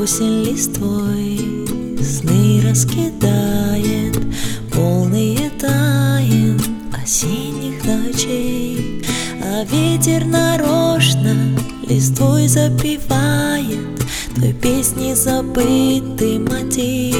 Осень листвой сны раскидает, полные тайн осенних ночей. А ветер нарочно листвой запевает той песни забытый мотив.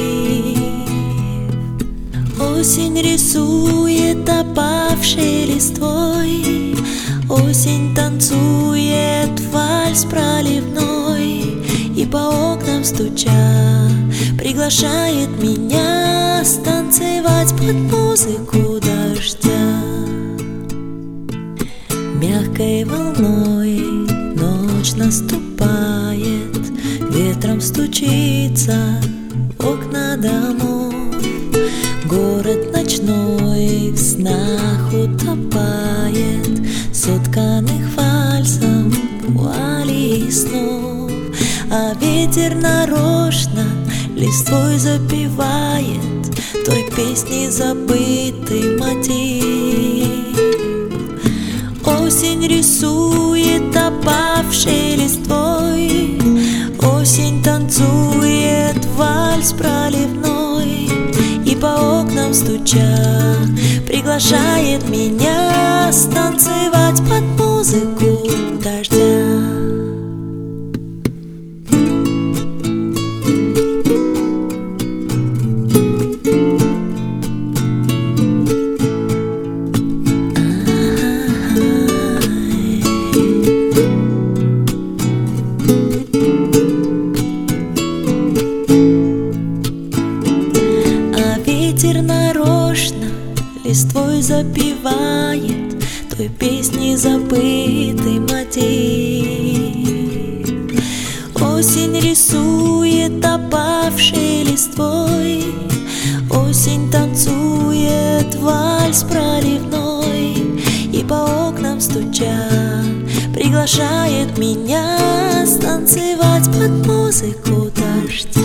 Осень рисует опавшей листвой, осень танцует вальс проливной, и по окнам стуча приглашает меня станцевать под музыку дождя. Мягкой волной ночь наступает, ветром стучится в окна домов. Город ночной в снах утопает, сотканных вальсом вуали снов. А ветер нарочно листвой запевает той песни забытый мотив. Осень рисует опавшей листвой, осень танцует вальс проливной, и по окнам стуча приглашает меня станцевать под музыку дождя. Ветер нарочно листвой запевает той песни забытый мотив. Осень рисует опавшей листвой, осень танцует вальс проливной, и по окнам стуча приглашает меня станцевать под музыку дождя.